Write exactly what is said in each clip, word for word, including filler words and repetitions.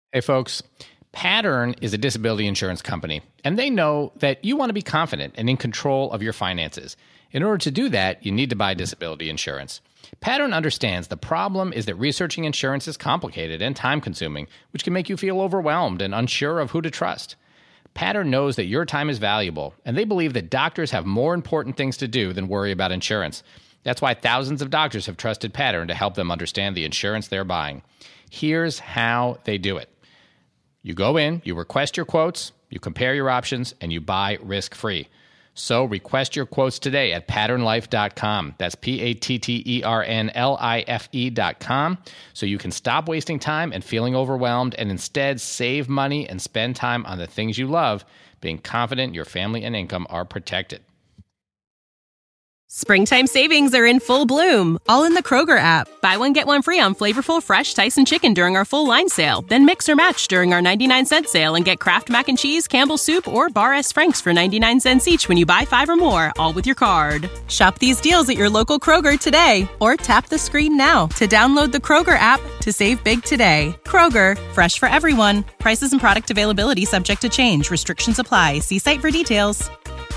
Hey, folks. Pattern is a disability insurance company, and they know that you want to be confident and in control of your finances. In order to do that, you need to buy disability insurance. Pattern understands the problem is that researching insurance is complicated and time-consuming, which can make you feel overwhelmed and unsure of who to trust. Pattern knows that your time is valuable, and they believe that doctors have more important things to do than worry about insurance. That's why thousands of doctors have trusted Pattern to help them understand the insurance they're buying. Here's how they do it. You go in, you request your quotes, you compare your options, and you buy risk-free. So request your quotes today at pattern life dot com. That's P A T T E R N L I F E dot com. So you can stop wasting time and feeling overwhelmed and instead save money and spend time on the things you love, being confident your family and income are protected. Springtime savings are in full bloom, all in the Kroger app. Buy one, get one free on flavorful, fresh Tyson chicken during our full line sale. Then mix or match during our ninety-nine cent sale and get Kraft Mac and Cheese, Campbell's Soup, or Bar S. Frank's for ninety-nine cents each when you buy five or more, all with your card. Shop these deals at your local Kroger today, or tap the screen now to download the Kroger app to save big today. Kroger, fresh for everyone. Prices and product availability subject to change. Restrictions apply. See site for details.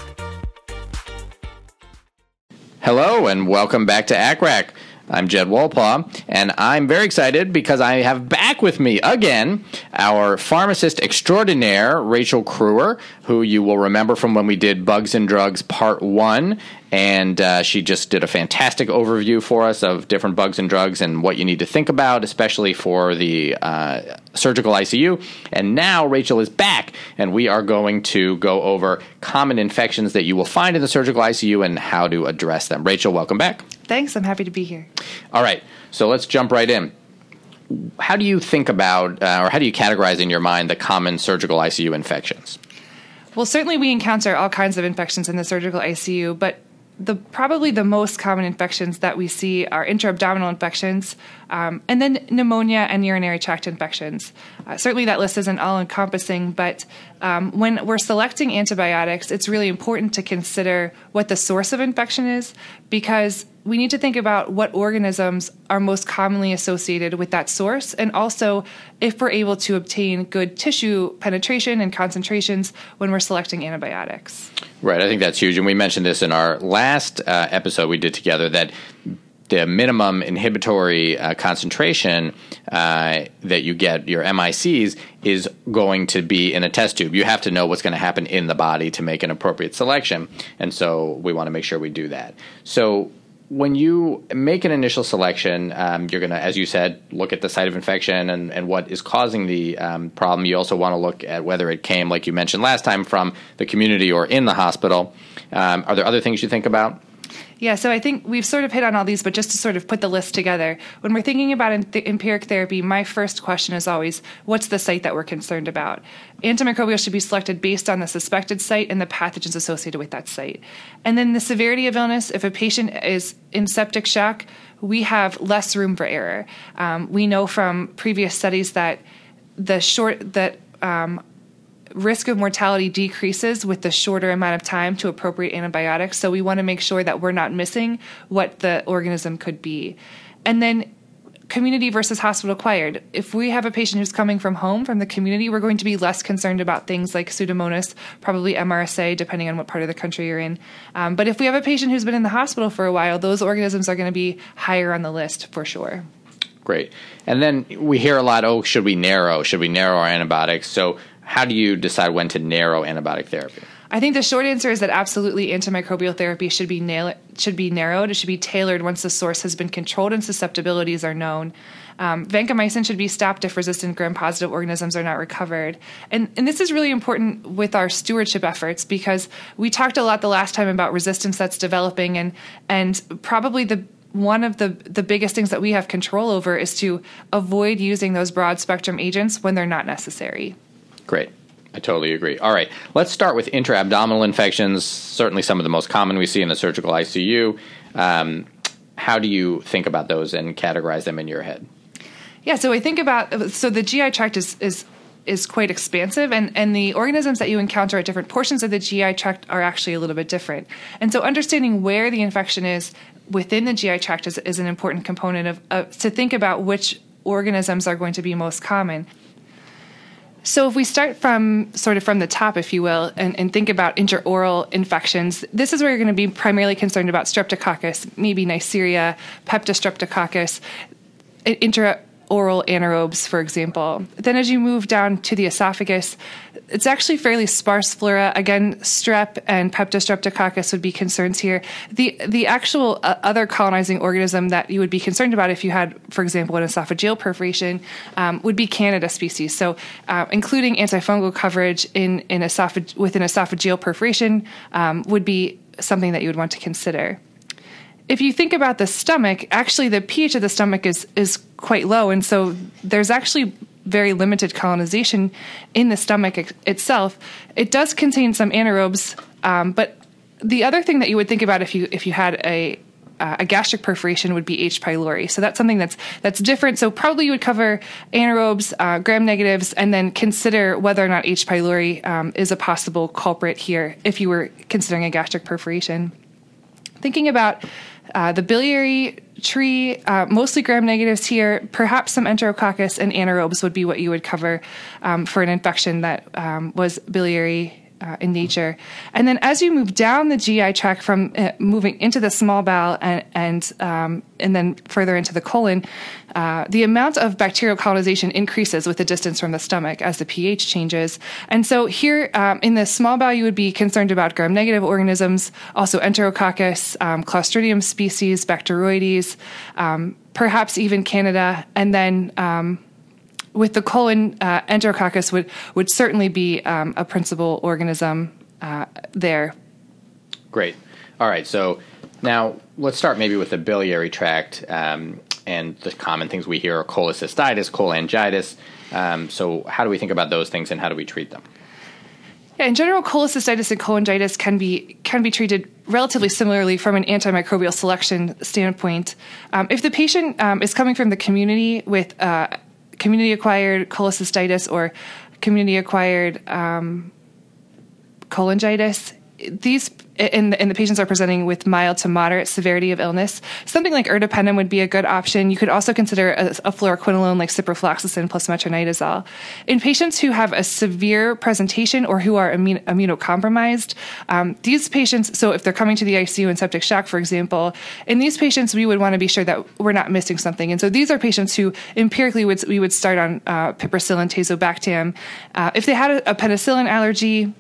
Hello and welcome back to A C R A C. I'm Jed Wolpaw, and I'm very excited because I have back with me again our pharmacist extraordinaire, Rachel Kruer, who you will remember from when we did Bugs and Drugs Part one, and uh, she just did a fantastic overview for us of different bugs and drugs and what you need to think about, especially for the uh, surgical I C U. And now Rachel is back, and we are going to go over common infections that you will find in the surgical I C U and how to address them. Rachel, welcome back. Thanks. I'm happy to be here. All right. So let's jump right in. How do you think about, uh, or how do you categorize in your mind the common surgical I C U infections? Well, certainly we encounter all kinds of infections in the surgical I C U, but the probably the most common infections that we see are intra-abdominal infections, um, and then pneumonia and urinary tract infections. Uh, certainly that list isn't all-encompassing, but um, when we're selecting antibiotics, it's really important to consider what the source of infection is, because we need to think about what organisms are most commonly associated with that source, and also if we're able to obtain good tissue penetration and concentrations when we're selecting antibiotics. Right, I think that's huge. And we mentioned this in our last uh, episode we did together, that the minimum inhibitory uh, concentration uh, that you get, your M I Cs, is going to be in a test tube. You have to know what's going to happen in the body to make an appropriate selection. And so we want to make sure we do that. So when you make an initial selection, um, you're going to, as you said, look at the site of infection and, and what is causing the um, problem. You also want to look at whether it came, like you mentioned last time, from the community or in the hospital. Um, are there other things you think about? Yeah, so I think we've sort of hit on all these, but just to sort of put the list together, when we're thinking about in- empiric therapy, my first question is always, what's the site that we're concerned about? Antimicrobial should be selected based on the suspected site and the pathogens associated with that site. And then the severity of illness, if a patient is in septic shock, we have less room for error. Um, we know from previous studies that the short that um, risk of mortality decreases with the shorter amount of time to appropriate antibiotics. So we want to make sure that we're not missing what the organism could be. And then community versus hospital acquired. If we have a patient who's coming from home, from the community, we're going to be less concerned about things like Pseudomonas, probably M R S A, depending on what part of the country you're in. Um, but if we have a patient who's been in the hospital for a while, those organisms are going to be higher on the list for sure. Great. And then we hear a lot, oh, should we narrow? Should we narrow our antibiotics? So how do you decide when to narrow antibiotic therapy? I think the short answer is that absolutely antimicrobial therapy should be nail- should be narrowed. It should be tailored once the source has been controlled and susceptibilities are known. Um, vancomycin should be stopped if resistant gram-positive organisms are not recovered. And, and this is really important with our stewardship efforts, because we talked a lot the last time about resistance that's developing, and and probably the one of the, the biggest things that we have control over is to avoid using those broad-spectrum agents when they're not necessary. Great. I totally agree. All right. Let's start with intra-abdominal infections, certainly some of the most common we see in the surgical I C U. Um, how do you think about those and categorize them in your head? Yeah, so I think about, so the G I tract is, is is quite expansive, and, and the organisms that you encounter at different portions of the G I tract are actually a little bit different. And so understanding where the infection is within the G I tract is, is an important component of uh, to think about which organisms are going to be most common. So if we start from sort of from the top, if you will, and, and think about intraoral infections, this is where you're going to be primarily concerned about Streptococcus, maybe Neisseria, Peptostreptococcus, intraoral anaerobes, for example. Then as you move down to the esophagus, it's actually fairly sparse flora. Again, strep and Peptostreptococcus would be concerns here. The the actual uh, other colonizing organism that you would be concerned about if you had, for example, an esophageal perforation um, would be Candida species. So uh, including antifungal coverage in, in esophage- with an esophageal perforation um, would be something that you would want to consider. If you think about the stomach, actually the pH of the stomach is is quite low, and so there's actually very limited colonization in the stomach ex- itself. It does contain some anaerobes, um, but the other thing that you would think about if you if you had a uh, a gastric perforation would be H. pylori. So that's something that's that's different. So probably you would cover anaerobes, uh, gram negatives, and then consider whether or not H. pylori um, is a possible culprit here if you were considering a gastric perforation. Thinking about uh, the biliary tree, uh, mostly gram negatives here, perhaps some Enterococcus and anaerobes would be what you would cover um, for an infection that um, was biliary uh, in nature. And then as you move down the G I tract from uh, moving into the small bowel and and, um, and then further into the colon, uh, the amount of bacterial colonization increases with the distance from the stomach as the pH changes. And so here um, in the small bowel, you would be concerned about gram-negative organisms, also Enterococcus, um, Clostridium species, Bacteroides, um, perhaps even Candida, and then um, with the colon, uh, Enterococcus would, would certainly be um, a principal organism uh, there. Great. All right. So now let's start maybe with the biliary tract, um, and the common things we hear are cholecystitis, cholangitis. Um, so how do we think about those things, and how do we treat them? Yeah, in general, cholecystitis and cholangitis can be can be treated relatively similarly from an antimicrobial selection standpoint. Um, if the patient um, is coming from the community with uh, community-acquired cholecystitis or community-acquired um, cholangitis, these and, and the patients are presenting with mild to moderate severity of illness, something like ertapenem would be a good option. You could also consider a, a fluoroquinolone like ciprofloxacin plus metronidazole. In patients who have a severe presentation or who are immun- immunocompromised, um, these patients, so if they're coming to the I C U in septic shock, for example, in these patients, we would want to be sure that we're not missing something. And so these are patients who empirically would, we would start on uh, piperacillin tazobactam. Uh, if they had a, a penicillin allergy,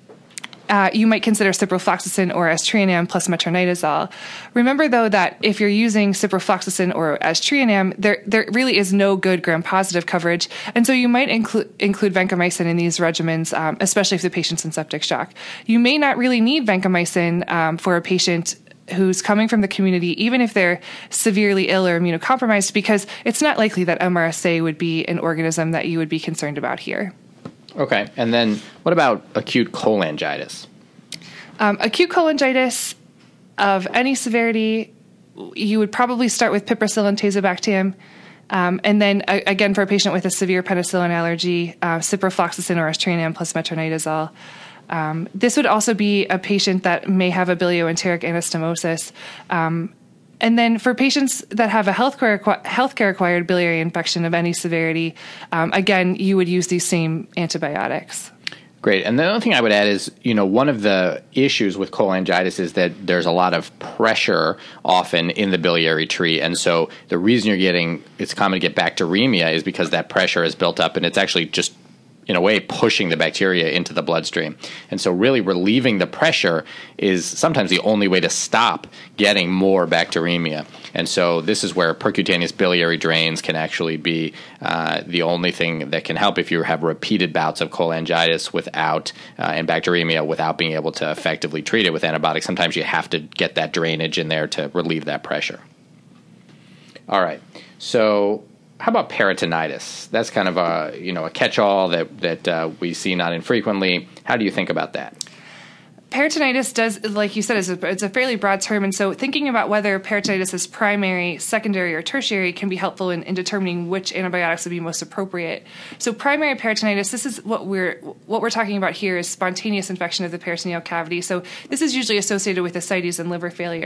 Uh, you might consider ciprofloxacin or aztreonam plus metronidazole. Remember, though, that if you're using ciprofloxacin or aztreonam, there there really is no good gram-positive coverage, and so you might include include vancomycin in these regimens, um, especially if the patient's in septic shock. You may not really need vancomycin um, for a patient who's coming from the community, even if they're severely ill or immunocompromised, because it's not likely that M R S A would be an organism that you would be concerned about here. Okay. And then what about acute cholangitis? Um, acute cholangitis of any severity, you would probably start with piperacillin tazobactam. Um, and then, uh, again, for a patient with a severe penicillin allergy, uh, ciprofloxacin or aztreonam plus metronidazole. Um, this would also be a patient that may have a bilioenteric anastomosis. Um, And then for patients that have a healthcare healthcare acquired biliary infection of any severity, um, again, you would use these same antibiotics. Great. And the other thing I would add is, you know, one of the issues with cholangitis is that there's a lot of pressure often in the biliary tree. And so the reason you're getting, it's common to get bacteremia is because that pressure is built up, and it's actually just, in a way, pushing the bacteria into the bloodstream. And so really relieving the pressure is sometimes the only way to stop getting more bacteremia. And so this is where percutaneous biliary drains can actually be uh, the only thing that can help if you have repeated bouts of cholangitis without uh, and bacteremia without being able to effectively treat it with antibiotics. Sometimes you have to get that drainage in there to relieve that pressure. All right. So how about peritonitis? That's kind of a, you know, a catch-all that, that uh, we see not infrequently. How do you think about that? Peritonitis does, like you said, is a, it's a fairly broad term. And so thinking about whether peritonitis is primary, secondary, or tertiary can be helpful in, in determining which antibiotics would be most appropriate. So primary peritonitis, this is what we're what we're talking about here is spontaneous infection of the peritoneal cavity. So this is usually associated with ascites and liver failure.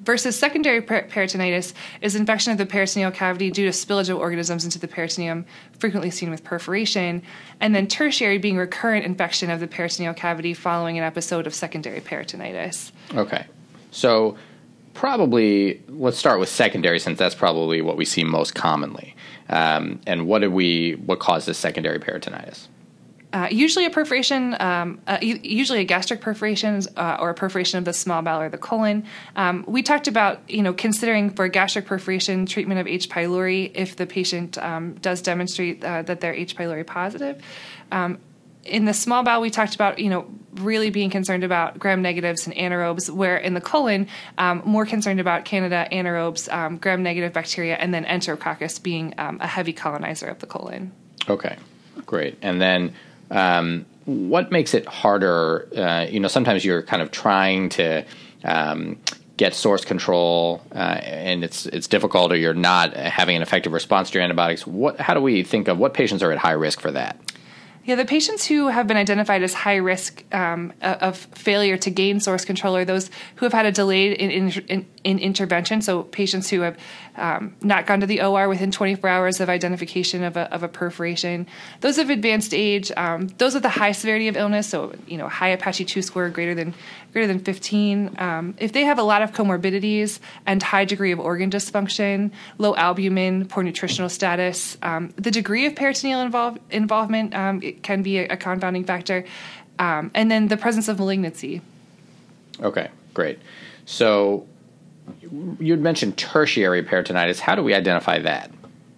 versus secondary per- peritonitis is infection of the peritoneal cavity due to spillage of organisms into the peritoneum, frequently seen with perforation, and then tertiary being recurrent infection of the peritoneal cavity following an episode of secondary peritonitis. Okay. So probably let's start with secondary, since that's probably what we see most commonly. Um, and what did we what causes secondary peritonitis? Uh, usually a perforation, um, uh, usually a gastric perforation uh, or a perforation of the small bowel or the colon. Um, we talked about, you know, considering for gastric perforation treatment of H. pylori if the patient um, does demonstrate uh, that they're H. pylori positive. Um, in the small bowel, we talked about, you know, really being concerned about gram-negatives and anaerobes, where in the colon, um, more concerned about Candida, anaerobes, um, gram-negative bacteria, and then Enterococcus being um, a heavy colonizer of the colon. Okay, great. And then Um, what makes it harder? Uh, you know, sometimes you're kind of trying to um, get source control, uh, and it's it's difficult, or you're not having an effective response to your antibiotics. What? How do we think of what patients are at high risk for that? Yeah, the patients who have been identified as high risk um, of failure to gain source control are those who have had a delayed in, in, in intervention. So patients who have um, not gone to the O R within twenty-four hours of identification of a, of a perforation. Those of advanced age, um, those with a high severity of illness, so you know high Apache two score greater than greater than fifteen. Um, if they have a lot of comorbidities and high degree of organ dysfunction, low albumin, poor nutritional status, um, the degree of peritoneal involve, involvement um, it can be a, a confounding factor, um, and then the presence of malignancy. Okay, great. So you'd mentioned tertiary peritonitis. How do we identify that?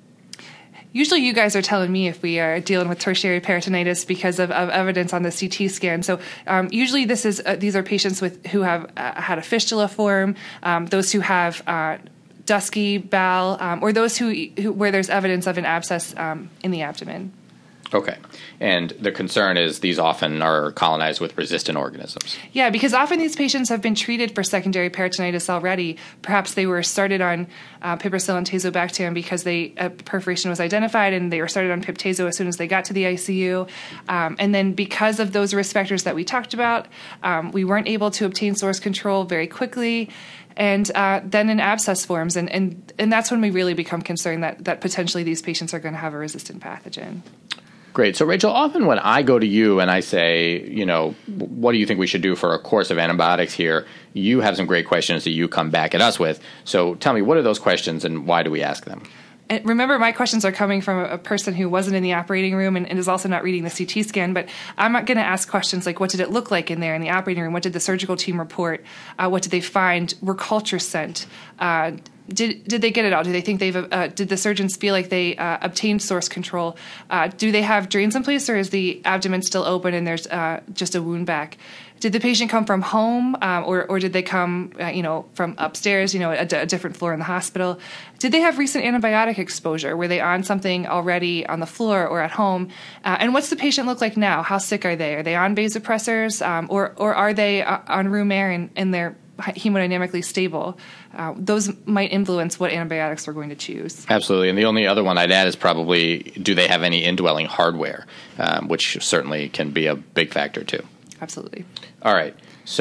Usually you guys are telling me if we are dealing with tertiary peritonitis because of, of evidence on the C T scan. So um, usually this is uh, these are patients with who have uh, had a fistula form, um, those who have uh, dusky bowel, um, or those who, who where there's evidence of an abscess um, in the abdomen. Okay. And the concern is these often are colonized with resistant organisms. Yeah, because often these patients have been treated for secondary peritonitis already. Perhaps they were started on uh, piperacillin tazobactam because they a perforation was identified, and they were started on Pip/Tazo as soon as they got to the I C U. Um, and then because of those risk factors that we talked about, um, we weren't able to obtain source control very quickly. And uh, then an abscess forms, and, and, and that's when we really become concerned that, that potentially these patients are going to have a resistant pathogen. Great. So, Rachel, often when I go to you and I say, you know, what do you think we should do for a course of antibiotics here, you have some great questions that you come back at us with. So tell me, what are those questions and why do we ask them? And remember, my questions are coming from a person who wasn't in the operating room and, and is also not reading the C T scan, but I'm not going to ask questions like, what did it look like in there in the operating room? What did the surgical team report? Uh, what did they find? Were cultures sent? Uh, Did did they get it all? Do they think they've? Uh, did the surgeons feel like they uh, obtained source control? Uh, do they have drains in place, or is the abdomen still open and there's uh, just a wound back? Did the patient come from home, um, or or did they come, uh, you know, from upstairs? You know, a, a different floor in the hospital. Did they have recent antibiotic exposure? Were they on something already on the floor or at home? Uh, and what's the patient look like now? How sick are they? Are they on vasopressors, um, or or are they uh, on room air and, and they're hemodynamically stable? Uh, those might influence what antibiotics we're going to choose. Absolutely. And the only other one I'd add is probably, do they have any indwelling hardware, um, which certainly can be a big factor too. Absolutely. All right.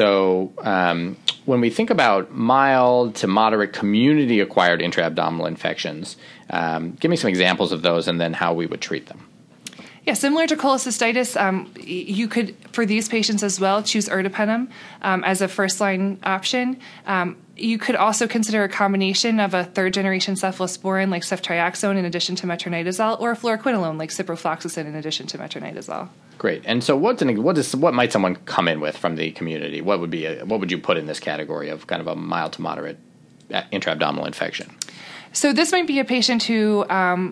So um, when we think about mild to moderate community-acquired intra-abdominal infections, um, give me some examples of those and then how we would treat them. Yeah, similar to cholecystitis, um, you could, for these patients as well, choose ertapenem um, as a first-line option. Um, you could also consider a combination of a third-generation cephalosporin like ceftriaxone in addition to metronidazole, or a fluoroquinolone like ciprofloxacin in addition to metronidazole. Great. And so, what's an, what is what might someone come in with from the community? What would be a, what would you put in this category of kind of a mild to moderate intra-abdominal infection? So this might be a patient who um,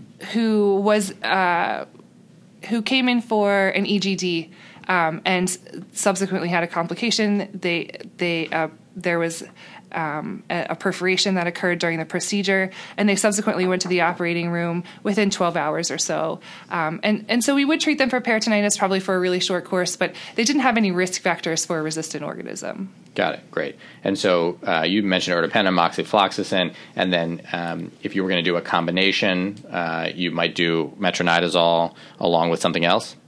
who was uh, who came in for an E G D um, and subsequently had a complication. They they uh, there was um, a, a perforation that occurred during the procedure, and they subsequently went to the operating room within twelve hours or so. Um, and and so we would treat them for peritonitis probably for a really short course, but they didn't have any risk factors for a resistant organism. Got it. Great. And so uh, you mentioned ertapenem, moxifloxacin, and then um, if you were going to do a combination, uh, you might do metronidazole along with something else?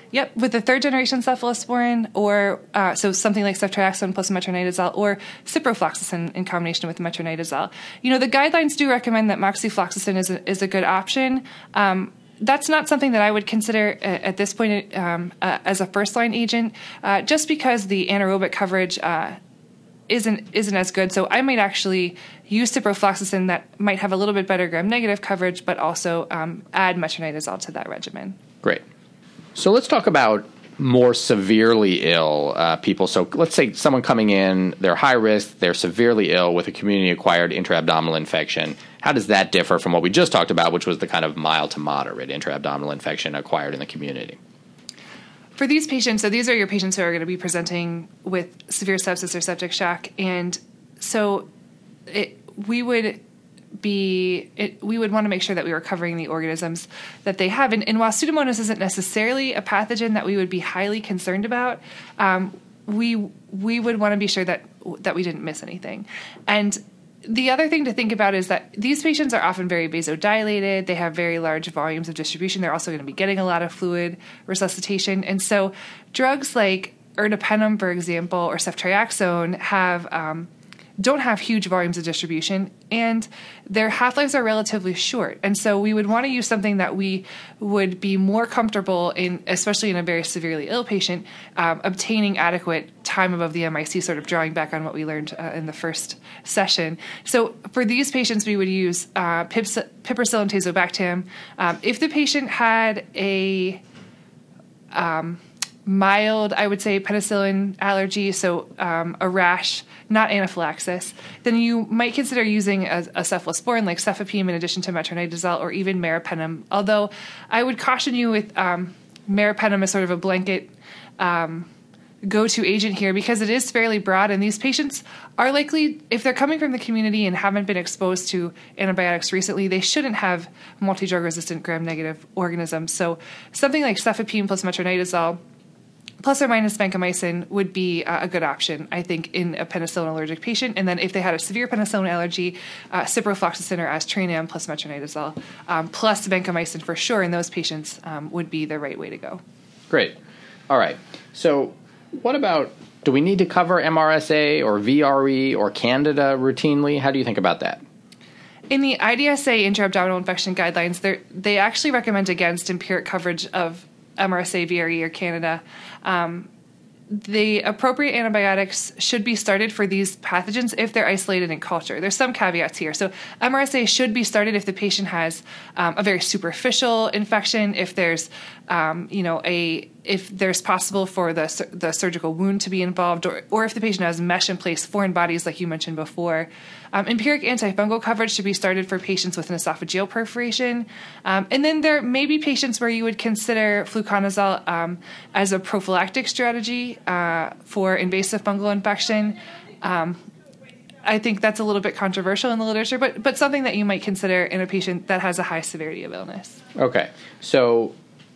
Yep, with the third generation cephalosporin, or uh, so something like ceftriaxone plus metronidazole, or ciprofloxacin in combination with metronidazole. You know, the guidelines do recommend that moxifloxacin is a, is a good option. Um, That's not something that I would consider uh, at this point um, uh, as a first-line agent, uh, just because the anaerobic coverage uh, isn't isn't as good. So I might actually use ciprofloxacin that might have a little bit better gram-negative coverage, but also um, add metronidazole to that regimen. Great. So let's talk about more severely ill uh, people. So let's say someone coming in, they're high risk, they're severely ill with a community-acquired intra-abdominal infection. How does that differ from what we just talked about, which was the kind of mild to moderate intra-abdominal infection acquired in the community? For these patients, so these are your patients who are going to be presenting with severe sepsis or septic shock. And so it, we would be, it, we would want to make sure that we were covering the organisms that they have. And, and while Pseudomonas isn't necessarily a pathogen that we would be highly concerned about, um, we we would want to be sure that that we didn't miss anything. And the other thing to think about is that these patients are often very vasodilated. They have very large volumes of distribution. They're also going to be getting a lot of fluid resuscitation. And so drugs like ertapenem, for example, or ceftriaxone have um, don't have huge volumes of distribution, and their half-lives are relatively short. And so we would want to use something that we would be more comfortable in, especially in a very severely ill patient, um, obtaining adequate time above the M I C, sort of drawing back on what we learned uh, in the first session. So for these patients, we would use uh, pips- piperacillin tazobactam. Um, if the patient had a um, mild, I would say, penicillin allergy, so um, a rash, not anaphylaxis, then you might consider using a, a cephalosporin like cefepime in addition to metronidazole or even meropenem. Although I would caution you with um, meropenem as sort of a blanket um, go-to agent here because it is fairly broad, and these patients are likely, if they're coming from the community and haven't been exposed to antibiotics recently, they shouldn't have multi-drug resistant gram-negative organisms. So something like cefepime plus metronidazole plus or minus vancomycin would be uh, a good option, I think, in a penicillin allergic patient. And then if they had a severe penicillin allergy, uh, ciprofloxacin or aztreonam plus metronidazole um, plus vancomycin for sure in those patients um, would be the right way to go. Great. All right. So what about, do we need to cover M R S A or V R E or Candida routinely? How do you think about that? In the I D S A intra-abdominal infection guidelines, they actually recommend against empiric coverage of M R S A, V R E, or Candida. Um, the appropriate antibiotics should be started for these pathogens if they're isolated in culture. There's some caveats here. So M R S A should be started if the patient has um, a very superficial infection, if there's, um, you know, a if there's possible for the the surgical wound to be involved, or, or if the patient has mesh in place, foreign bodies like you mentioned before. Um, empiric antifungal coverage should be started for patients with an esophageal perforation. Um, and then there may be patients where you would consider fluconazole um, as a prophylactic strategy uh, for invasive fungal infection. Um, I think that's a little bit controversial in the literature, but but something that you might consider in a patient that has a high severity of illness. Okay. So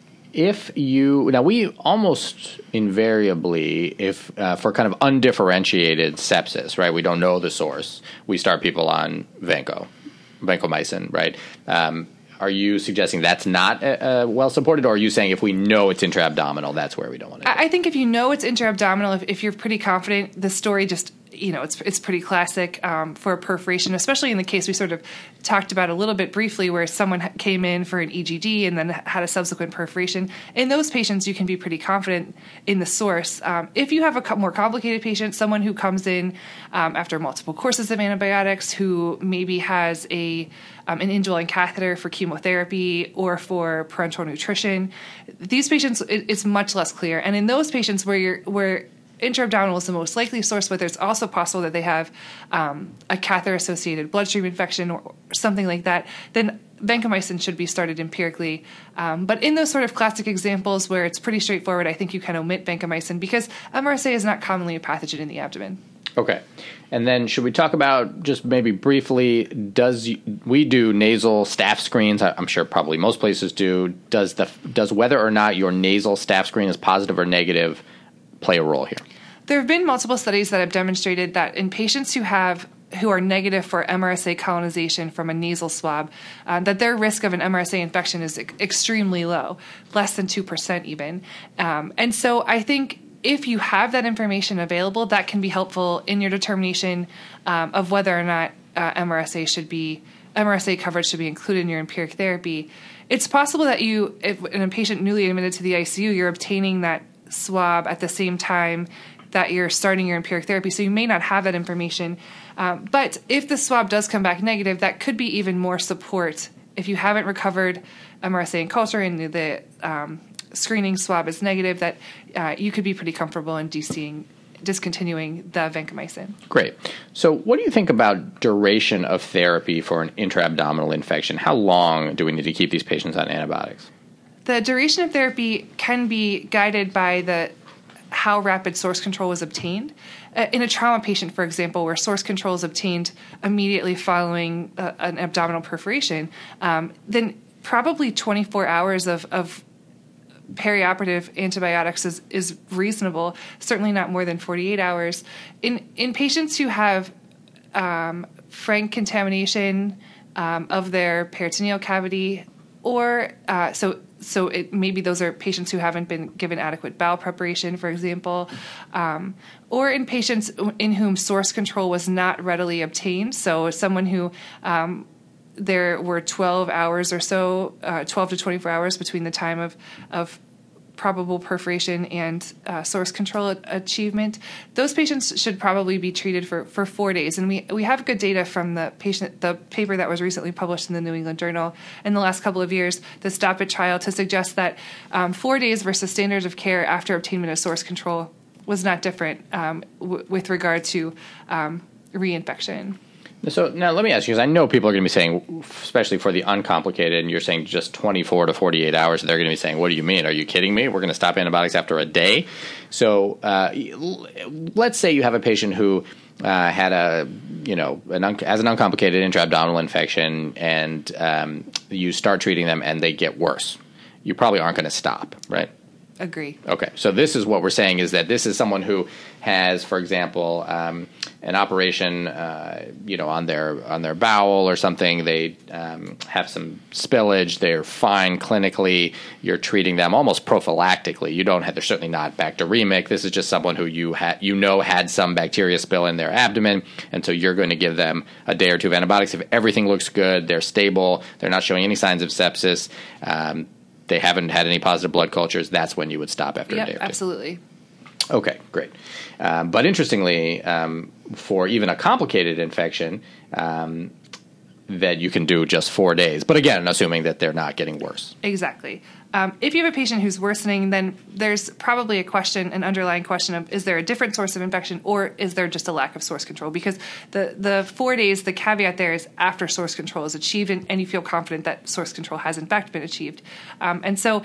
if you, now we almost invariably, if uh, for kind of undifferentiated sepsis, right, we don't know the source, we start people on vanco, vancomycin, right? Um, are you suggesting that's not uh, well supported, or are you saying if we know it's intra-abdominal, that's where we don't want to go? I think if you know it's intra-abdominal, if, if you're pretty confident, the story just, you know, it's it's pretty classic um, for a perforation, especially in the case we sort of talked about a little bit briefly where someone came in for an E G D and then had a subsequent perforation. In those patients, you can be pretty confident in the source. Um, if you have a more complicated patient, someone who comes in um, after multiple courses of antibiotics, who maybe has a um, an indwelling catheter for chemotherapy or for parenteral nutrition, these patients, it, it's much less clear. And in those patients where you're where intra-abdominal is the most likely source, but there's also possible that they have um, a catheter-associated bloodstream infection or something like that, then vancomycin should be started empirically. Um, but in those sort of classic examples where it's pretty straightforward, I think you can omit vancomycin because M R S A is not commonly a pathogen in the abdomen. Okay. And then should we talk about, just maybe briefly, does we do nasal staph screens? I'm sure probably most places do. Does the does whether or not your nasal staph screen is positive or negative play a role here? There have been multiple studies that have demonstrated that in patients who have who are negative for M R S A colonization from a nasal swab, uh, that their risk of an M R S A infection is e- extremely low, less than two percent even. Um, and so I think if you have that information available, that can be helpful in your determination um, of whether or not uh, M R S A should be M R S A coverage should be included in your empiric therapy. It's possible that you, if in a patient newly admitted to the I C U, you're obtaining that swab at the same time that you're starting your empiric therapy, so you may not have that information. Um, but if the swab does come back negative, that could be even more support. If you haven't recovered M R S A in culture and the um, screening swab is negative, that uh, you could be pretty comfortable in D C-ing, discontinuing the vancomycin. Great. So what do you think about duration of therapy for an intra-abdominal infection? How long do we need to keep these patients on antibiotics? The duration of therapy can be guided by the how rapid source control was obtained. Uh, in a trauma patient, for example, where source control is obtained immediately following uh, an abdominal perforation, um, then probably twenty-four hours of, of perioperative antibiotics is, is reasonable, certainly not more than forty-eight hours. In, in patients who have um, frank contamination um, of their peritoneal cavity, or uh, so So it, maybe those are patients who haven't been given adequate bowel preparation, for example, um, or in patients in whom source control was not readily obtained. So someone who um, there were twelve hours or so, uh, twelve to twenty-four hours between the time of, of probable perforation and uh, source control achievement. Those patients should probably be treated for, for four days. And we, we have good data from the patient, the paper that was recently published in the New England Journal in the last couple of years, the STOP IT trial, to suggest that um, four days versus standards of care after obtainment of source control was not different um, w- with regard to um, reinfection. So now let me ask you, because I know people are going to be saying, especially for the uncomplicated, and you're saying just twenty-four to forty-eight hours, they're going to be saying, what do you mean? Are you kidding me? We're going to stop antibiotics after a day? So uh, let's say you have a patient who uh, had a, you know, an un- as an uncomplicated intra-abdominal infection, and um, you start treating them and they get worse. You probably aren't going to stop, right? Agree. Okay, so this is what we're saying, is that this is someone who has, for example, um, an operation, uh, you know, on their on their bowel or something. They um, have some spillage. They're fine clinically. You're treating them almost prophylactically. You don't have. They're certainly not bacteremic. This is just someone who you ha- you know had some bacteria spill in their abdomen, and so you're going to give them a day or two of antibiotics. If everything looks good, they're stable. They're not showing any signs of sepsis. Um, they haven't had any positive blood cultures, that's when you would stop after yep, a day or two. Absolutely. Okay, great. Um, but interestingly, um, for even a complicated infection, um, that you can do just four days. But again, assuming that they're not getting worse. Exactly. Um, if you have a patient who's worsening, then there's probably a question, an underlying question of, is there a different source of infection, or is there just a lack of source control? Because the, the four days, the caveat there is after source control is achieved, and, and you feel confident that source control has in fact been achieved. Um, and so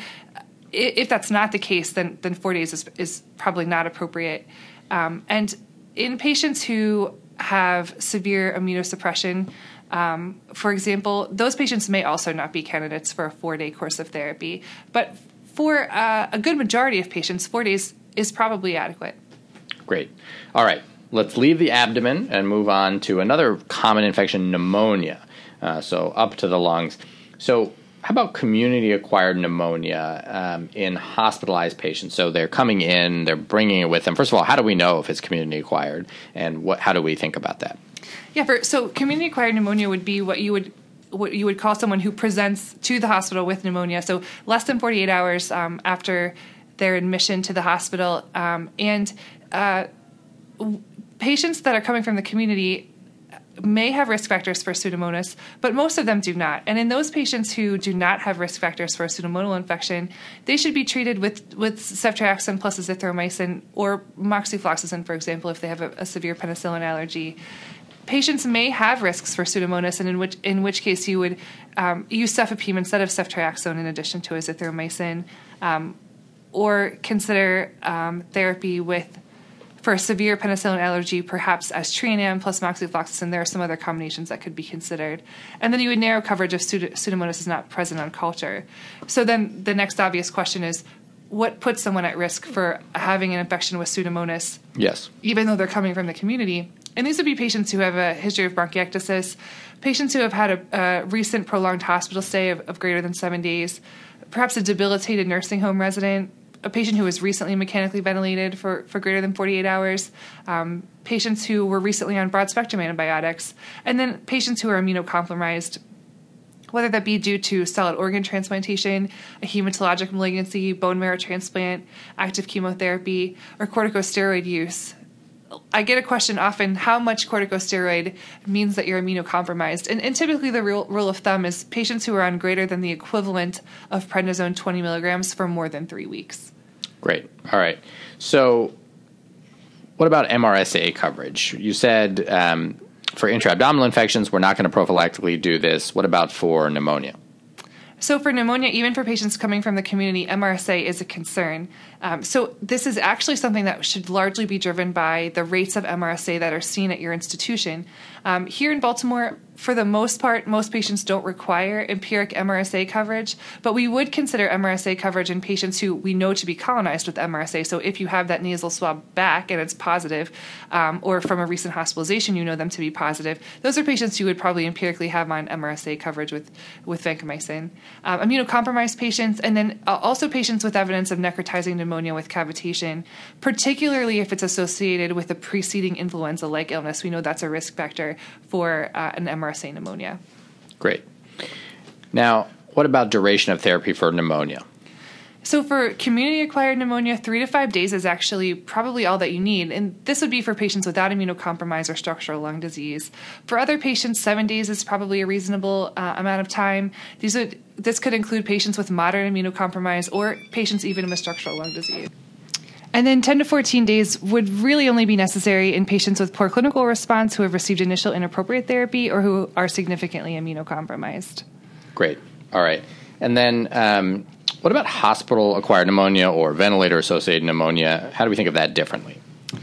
if that's not the case, then, then four days is, is probably not appropriate. Um, and in patients who have severe immunosuppression, Um, for example, those patients may also not be candidates for a four-day course of therapy. But for uh, a good majority of patients, four days is probably adequate. Great. All right. Let's leave the abdomen and move on to another common infection, pneumonia. Uh, so up to the lungs. So how about community-acquired pneumonia um, in hospitalized patients? So they're coming in, they're bringing it with them. First of all, how do we know if it's community-acquired, and what? How do we think about that? Yeah, for, so community-acquired pneumonia would be what you would what you would call someone who presents to the hospital with pneumonia. So less than forty-eight hours um, after their admission to the hospital, um, and uh, w- patients that are coming from the community may have risk factors for Pseudomonas, but most of them do not. And in those patients who do not have risk factors for a pseudomonal infection, they should be treated with, with ceftriaxone plus azithromycin or moxifloxacin, for example, if they have a, a severe penicillin allergy. Patients may have risks for Pseudomonas, and in which in which case you would um, use cefepime instead of ceftriaxone in addition to azithromycin, um, or consider um, therapy with for a severe penicillin allergy, perhaps aztreonam plus moxifloxacin. There are some other combinations that could be considered. And then you would narrow coverage if Pseudo- Pseudomonas is not present on culture. So then the next obvious question is, what puts someone at risk for having an infection with Pseudomonas? Yes. Even though they're coming from the community? And these would be patients who have a history of bronchiectasis, patients who have had a, a recent prolonged hospital stay of, of greater than seven days, perhaps a debilitated nursing home resident, a patient who was recently mechanically ventilated for, for greater than forty-eight hours, um, patients who were recently on broad-spectrum antibiotics, and then patients who are immunocompromised, whether that be due to solid organ transplantation, a hematologic malignancy, bone marrow transplant, active chemotherapy, or corticosteroid use. I get a question often, how much corticosteroid means that you're immunocompromised? And, and typically the rule, rule of thumb is patients who are on greater than the equivalent of prednisone twenty milligrams for more than three weeks. Great. All right. So what about M R S A coverage? You said um, for intra-abdominal infections, we're not going to prophylactically do this. What about for pneumonia? So for pneumonia, even for patients coming from the community, M R S A is a concern. Um, so this is actually something that should largely be driven by the rates of M R S A that are seen at your institution. Um, here in Baltimore, for the most part, most patients don't require empiric M R S A coverage, but we would consider M R S A coverage in patients who we know to be colonized with M R S A. So if you have that nasal swab back and it's positive, um, or from a recent hospitalization, you know them to be positive, those are patients you would probably empirically have on M R S A coverage with, with vancomycin. Um, immunocompromised patients, and then uh, also patients with evidence of necrotizing pneumonia with cavitation, particularly if it's associated with a preceding influenza-like illness. We know that's a risk factor for uh, an M R S A pneumonia. Great. Now, what about duration of therapy for pneumonia? So for community-acquired pneumonia, three to five days is actually probably all that you need, and this would be for patients without immunocompromise or structural lung disease. For other patients, seven days is probably a reasonable uh, amount of time. These would this could include patients with moderate immunocompromise or patients even with structural lung disease. And then ten to fourteen days would really only be necessary in patients with poor clinical response who have received initial inappropriate therapy or who are significantly immunocompromised. Great. All right. And then um, what about hospital-acquired pneumonia or ventilator-associated pneumonia? How do we think of that differently?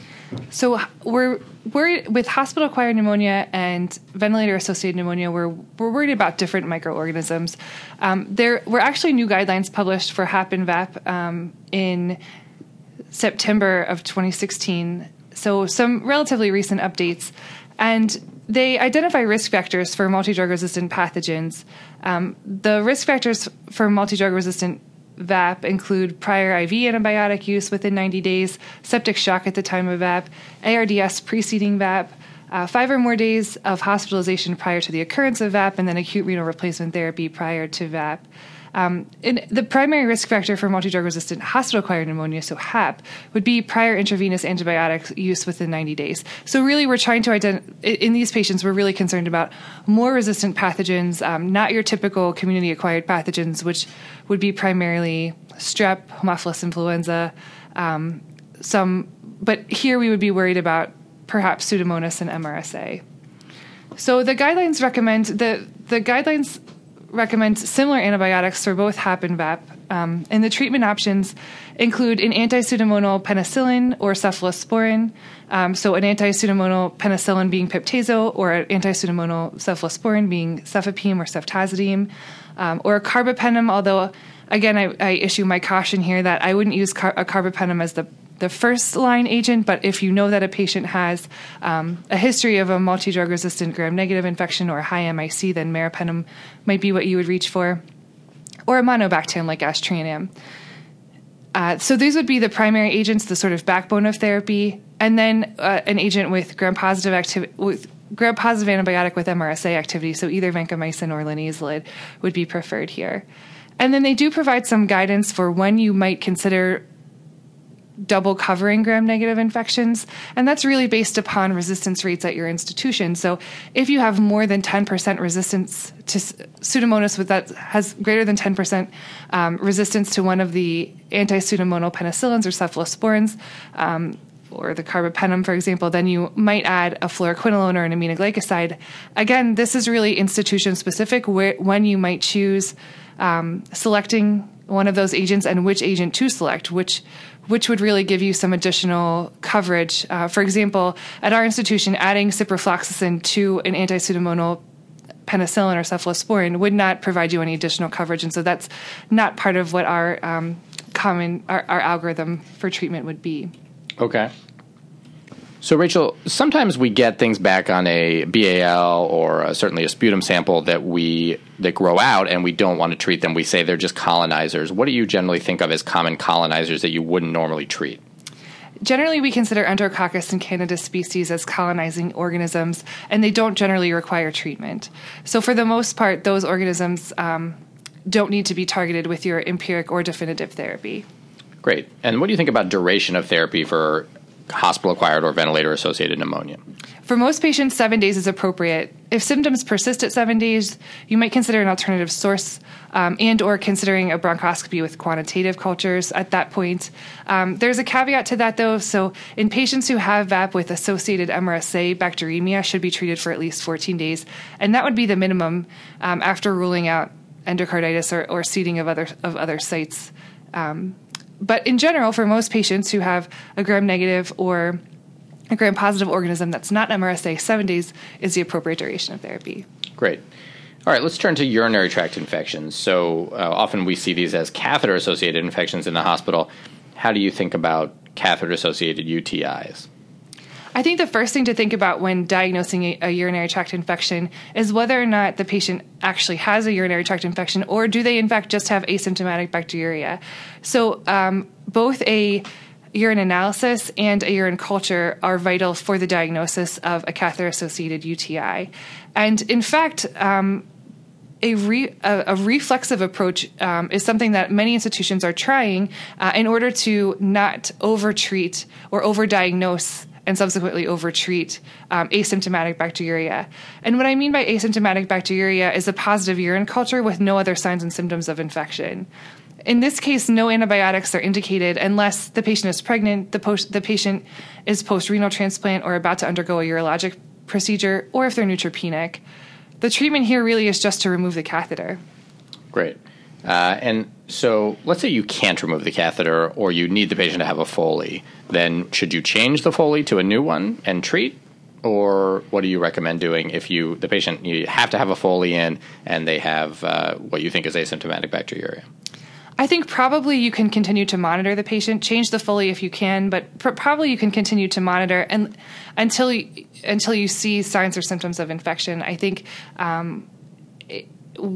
So we're worried with hospital-acquired pneumonia and ventilator-associated pneumonia. We're we're worried about different microorganisms. Um, there were actually new guidelines published for H A P and V A P um, in September of twenty sixteen. So some relatively recent updates, and they identify risk factors for multi-drug resistant pathogens. Um, the risk factors for multi-drug resistant V A P include prior I V antibiotic use within ninety days, septic shock at the time of V A P, A R D S preceding V A P, uh, five or more days of hospitalization prior to the occurrence of V A P, and then acute renal replacement therapy prior to V A P. Um, and the primary risk factor for multi-drug resistant hospital-acquired pneumonia, so H A P, would be prior intravenous antibiotic use within ninety days. So really we're trying to identify, in these patients, we're really concerned about more resistant pathogens, um, not your typical community-acquired pathogens, which would be primarily strep, Haemophilus influenza, um, some, but here we would be worried about perhaps Pseudomonas and M R S A. So the guidelines recommend, the, the guidelines recommend similar antibiotics for both H A P and V A P, um, and the treatment options include an anti-pseudomonal penicillin or cephalosporin, um, so an anti-pseudomonal penicillin being Piptazo, or an anti-pseudomonal cephalosporin being Cefepime or Ceftazidime, um, or a carbapenem, although, again, I, I issue my caution here that I wouldn't use car- a carbapenem as the the first-line agent, but if you know that a patient has um, a history of a multi-drug resistant gram-negative infection or high M I C, then meropenem might be what you would reach for, or a monobacterium like Astreonam. Uh, so these would be the primary agents, the sort of backbone of therapy, and then uh, an agent with gram-positive activity, with gram-positive antibiotic with M R S A activity, so either vancomycin or linezolid would be preferred here. And then they do provide some guidance for when you might consider double covering gram-negative infections, and that's really based upon resistance rates at your institution. So if you have more than ten percent resistance to Pseudomonas with that has greater than ten percent um, resistance to one of the anti-pseudomonal penicillins or cephalosporins, um, or the carbapenem, for example, then you might add a fluoroquinolone or an aminoglycoside. Again, this is really institution-specific where, when you might choose um, selecting one of those agents and which agent to select, which which would really give you some additional coverage. Uh, for example, at our institution, adding ciprofloxacin to an anti-pseudomonal penicillin or cephalosporin would not provide you any additional coverage, and so that's not part of what our um, common our, our algorithm for treatment would be. Okay. So, Rachel, sometimes we get things back on a B A L or uh, certainly a sputum sample that we that grow out, and we don't want to treat them. We say they're just colonizers. What do you generally think of as common colonizers that you wouldn't normally treat? Generally, we consider Enterococcus and Candida species as colonizing organisms, and they don't generally require treatment. So for the most part, those organisms um, don't need to be targeted with your empiric or definitive therapy. Great. And what do you think about duration of therapy for hospital-acquired or ventilator-associated pneumonia? For most patients, seven days is appropriate. If symptoms persist at seven days, you might consider an alternative source um, and or considering a bronchoscopy with quantitative cultures at that point. Um, there's a caveat to that, though. So in patients who have V A P with associated M R S A, bacteremia should be treated for at least fourteen days, and that would be the minimum um, after ruling out endocarditis or, or seeding of other, of other sites. Um, But in general, for most patients who have a gram-negative or a gram-positive organism that's not M R S A, seven days is the appropriate duration of therapy. Great. All right, let's turn to urinary tract infections. So uh, often we see these as catheter-associated infections in the hospital. How do you think about catheter-associated U T Is? I think the first thing to think about when diagnosing a, a urinary tract infection is whether or not the patient actually has a urinary tract infection, or do they in fact just have asymptomatic bacteriuria. So um, both a urine analysis and a urine culture are vital for the diagnosis of a catheter-associated U T I. And in fact, um, A, re, a, a reflexive approach um, is something that many institutions are trying uh, in order to not overtreat or overdiagnose and subsequently overtreat um, asymptomatic bacteriuria. And what I mean by asymptomatic bacteriuria is a positive urine culture with no other signs and symptoms of infection. In this case, no antibiotics are indicated unless the patient is pregnant, the, post, the patient is post-renal transplant or about to undergo a urologic procedure, or if they're neutropenic. The treatment here really is just to remove the catheter. Great. Uh, and so let's say you can't remove the catheter or you need the patient to have a Foley. Then should you change the Foley to a new one and treat? Or what do you recommend doing if you the patient, you have to have a Foley in and they have uh, what you think is asymptomatic bacteriuria? I think probably you can continue to monitor the patient, change the Foley if you can, but pr- probably you can continue to monitor and until you, until you see signs or symptoms of infection. I think um, it,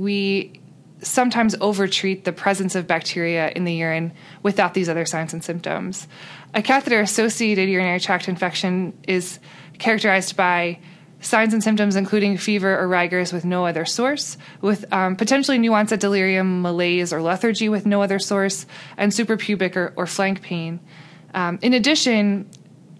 we sometimes overtreat the presence of bacteria in the urine without these other signs and symptoms. A catheter-associated urinary tract infection is characterized by signs and symptoms including fever or rigors with no other source, with um, potentially new onset delirium, malaise, or lethargy with no other source, and suprapubic or, or flank pain. Um, in addition,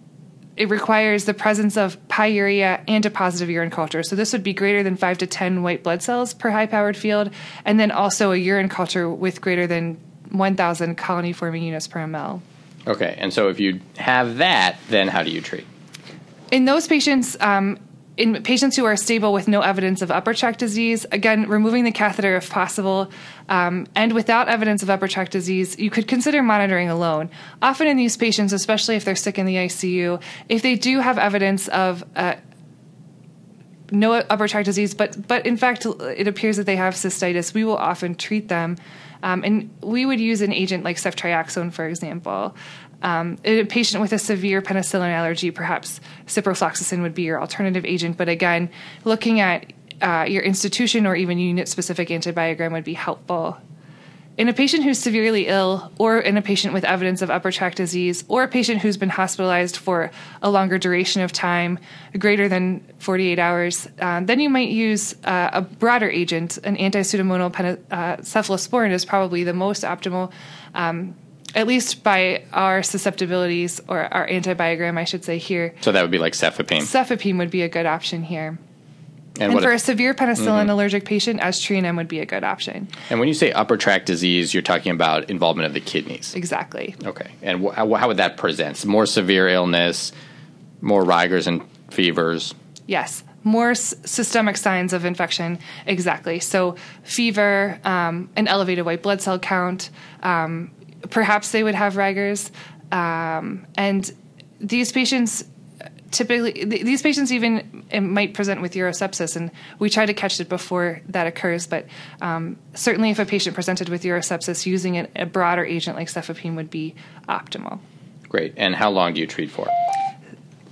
it requires the presence of pyuria and a positive urine culture. So this would be greater than five to ten white blood cells per high-powered field, and then also a urine culture with greater than one thousand colony-forming units per ml. Okay, and so if you have that, then how do you treat? In those patients, um, in patients who are stable with no evidence of upper tract disease, again, removing the catheter if possible, um, and without evidence of upper tract disease, you could consider monitoring alone. Often in these patients, especially if they're sick in the I C U, if they do have evidence of uh, no upper tract disease, but but in fact it appears that they have cystitis, we will often treat them. Um, and we would use an agent like ceftriaxone, for example. Um, in a patient with a severe penicillin allergy, perhaps ciprofloxacin would be your alternative agent. But again, looking at uh, your institution or even unit-specific antibiogram would be helpful. In a patient who's severely ill, or in a patient with evidence of upper tract disease, or a patient who's been hospitalized for a longer duration of time, greater than forty-eight hours, um, then you might use uh, a broader agent. An anti-pseudomonal pen- uh, cephalosporin is probably the most optimal, um, at least by our susceptibilities, or our antibiogram, I should say here. So that would be like cefepime. Cefepime would be a good option here. And, and for if, a severe penicillin mm-hmm. allergic patient, aztreonam would be a good option. And when you say upper tract disease, you're talking about involvement of the kidneys. Exactly. Okay. And wh- how would that present? More severe illness, more rigors and fevers? Yes. More s- systemic signs of infection. Exactly. So fever, um, an elevated white blood cell count, um, perhaps they would have rigors. Um, and these patients... Typically, these patients even might present with urosepsis, and we try to catch it before that occurs. But um, certainly, if a patient presented with urosepsis, using a, a broader agent like cefepime would be optimal. Great. And how long do you treat for?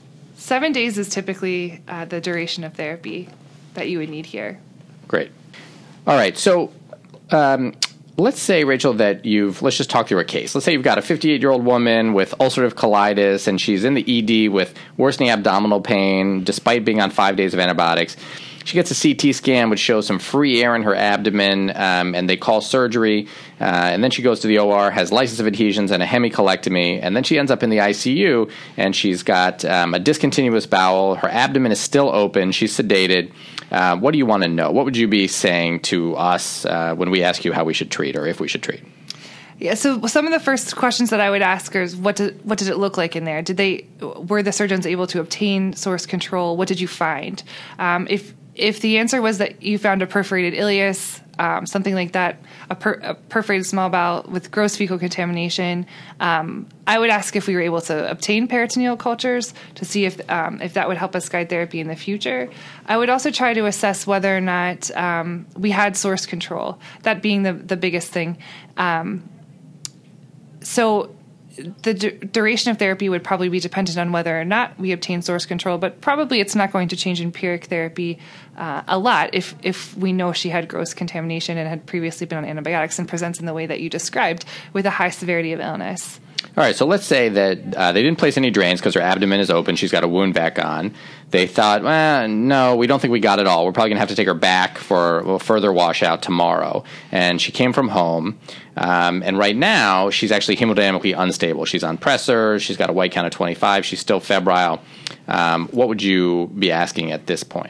seven days is typically uh, the duration of therapy that you would need here. Great. All right. So um, let's say, Rachel, that you've, let's just talk through a case. Let's say you've got a fifty-eight-year-old woman with ulcerative colitis, and she's in the E D with worsening abdominal pain despite being on five days of antibiotics. She gets a C T scan, which shows some free air in her abdomen, um, and they call surgery. Uh, and then she goes to the O R, has lysis of adhesions and a hemicolectomy. And then she ends up in the I C U, and she's got um, a discontinuous bowel. Her abdomen is still open. She's sedated. Uh, what do you want to know? What would you be saying to us uh, when we ask you how we should treat or if we should treat? Yeah, so some of the first questions that I would ask is, what did, what did it look like in there? Did they, were the surgeons able to obtain source control? What did you find? Um, if If the answer was that you found a perforated ileus, um, something like that, a, per, a perforated small bowel with gross fecal contamination, um, I would ask if we were able to obtain peritoneal cultures to see if um, if that would help us guide therapy in the future. I would also try to assess whether or not um, we had source control, that being the, the biggest thing. Um, so the du- duration of therapy would probably be dependent on whether or not we obtain source control, but probably it's not going to change empiric therapy uh, a lot if if we know she had gross contamination and had previously been on antibiotics and presents in the way that you described with a high severity of illness. All right, so let's say that uh, they didn't place any drains because her abdomen is open. She's got a wound back on. They thought, well, no, we don't think we got it all. We're probably going to have to take her back for a further washout tomorrow. And she came from home. Um, and right now, she's actually hemodynamically unstable. She's on pressors. She's got a white count of twenty-five. She's still febrile. Um, what would you be asking at this point?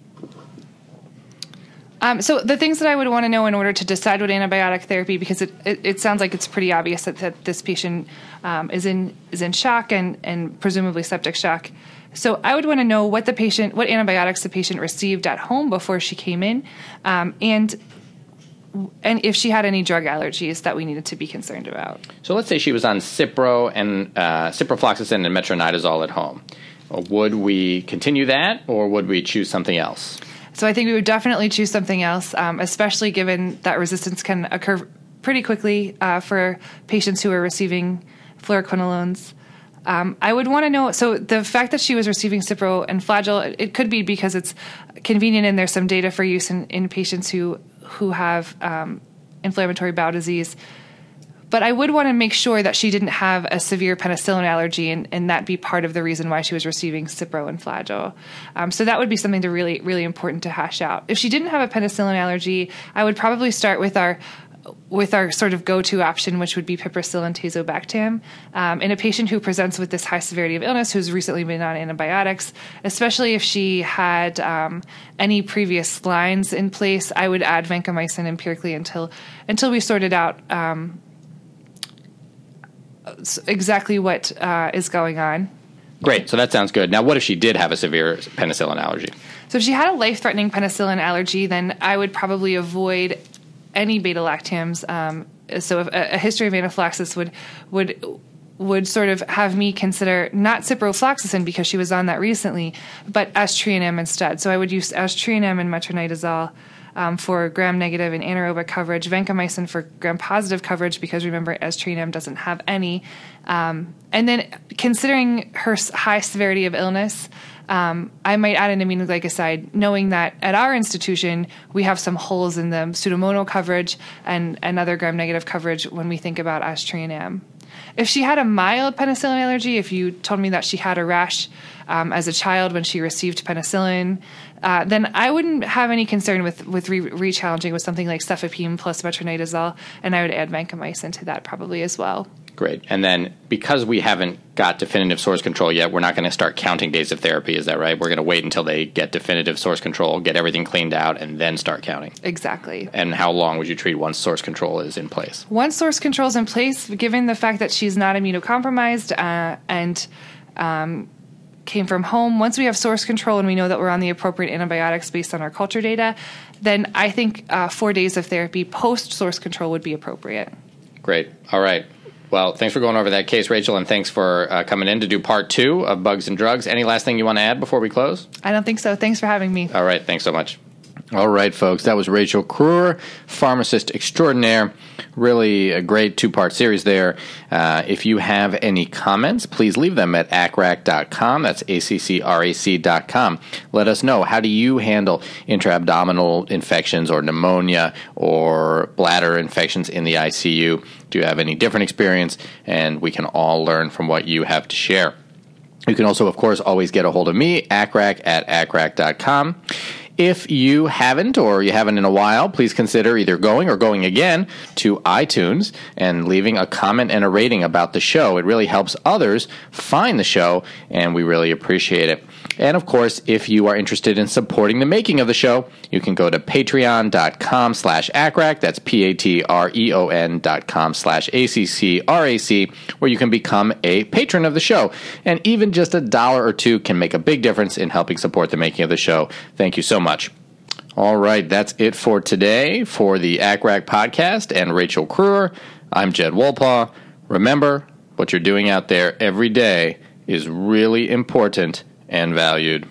Um, so the things that I would want to know in order to decide what antibiotic therapy, because it, it, it sounds like it's pretty obvious that, that this patient um, is in is in shock and, and presumably septic shock. So I would want to know what the patient, what antibiotics the patient received at home before she came in, um, and and if she had any drug allergies that we needed to be concerned about. So let's say she was on Cipro and uh, ciprofloxacin and metronidazole at home. Would we continue that, or would we choose something else? So I think we would definitely choose something else, um, especially given that resistance can occur pretty quickly uh, for patients who are receiving fluoroquinolones. Um, I would want to know, so the fact that she was receiving Cipro and Flagyl, it, it could be because it's convenient and there's some data for use in, in patients who, who have um, inflammatory bowel disease. But I would want to make sure that she didn't have a severe penicillin allergy and, and that be part of the reason why she was receiving Cipro and Flagyl. Um, so that would be something to really, really important to hash out. If she didn't have a penicillin allergy, I would probably start with our with our sort of go-to option, which would be piperacillin tazobactam. Um, in a patient who presents with this high severity of illness, who's recently been on antibiotics, especially if she had um, any previous lines in place, I would add vancomycin empirically until until we sorted out um, exactly what uh, is going on. Great. So that sounds good. Now, what if she did have a severe penicillin allergy? So if she had a life-threatening penicillin allergy, then I would probably avoid any beta-lactams. Um, so if a, a history of anaphylaxis would would would sort of have me consider not ciprofloxacin because she was on that recently, but aztreonam instead. So I would use aztreonam and metronidazole um, for gram-negative and anaerobic coverage, vancomycin for gram-positive coverage because remember aztreonam doesn't have any. Um, and then considering her high severity of illness, Um, I might add an aminoglycoside, knowing that at our institution we have some holes in the pseudomonal coverage and, and other gram-negative coverage when we think about aztreonam. If she had a mild penicillin allergy, if you told me that she had a rash um, as a child when she received penicillin, uh, then I wouldn't have any concern with, with re- re-challenging with something like cefepime plus metronidazole, and I would add vancomycin to that probably as well. Great. And then because we haven't got definitive source control yet, we're not going to start counting days of therapy. Is that right? We're going to wait until they get definitive source control, get everything cleaned out, and then start counting. Exactly. And how long would you treat once source control is in place? Once source control is in place, given the fact that she's not immunocompromised uh, and um, came from home, once we have source control and we know that we're on the appropriate antibiotics based on our culture data, then I think uh, four days of therapy post-source control would be appropriate. Great. All right. Well, thanks for going over that case, Rachel, and thanks for uh, coming in to do part two of Bugs and Drugs. Any last thing you want to add before we close? I don't think so. Thanks for having me. All right. Thanks so much. All right, folks, that was Rachel Kruer, pharmacist extraordinaire. Really a great two-part series there. Uh, if you have any comments, please leave them at A C C R A C dot com. That's A C C R A C dot com. Let us know, how do you handle intra-abdominal infections or pneumonia or bladder infections in the I C U? Do you have any different experience? And we can all learn from what you have to share. You can also, of course, always get a hold of me, A C C R A C at A C C R A C dot com. If you haven't, or you haven't in a while, please consider either going or going again to iTunes and leaving a comment and a rating about the show. It really helps others find the show, and we really appreciate it. And of course, if you are interested in supporting the making of the show, you can go to patreon.com slash ACCRAC. That's P-A-T-R-E-O-N dot com slash A-C-C-R-A-C, where you can become a patron of the show. And even just a dollar or two can make a big difference in helping support the making of the show. Thank you so much. All right, that's it for today for the A C C R A C podcast and Rachel Kruer. I'm Jed Wolpaw. Remember, what you're doing out there every day is really important and valued.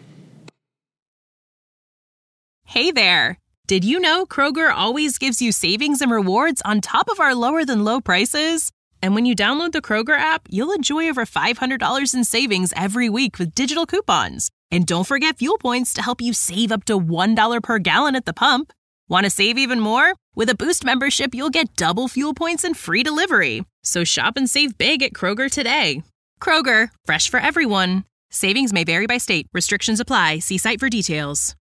Hey there! Did you know Kroger always gives you savings and rewards on top of our lower than low prices? And when you download the Kroger app, you'll enjoy over five hundred dollars in savings every week with digital coupons. And don't forget fuel points to help you save up to one dollar per gallon at the pump. Want to save even more? With a Boost membership, you'll get double fuel points and free delivery. So shop and save big at Kroger today. Kroger, fresh for everyone. Savings may vary by state. Restrictions apply. See site for details.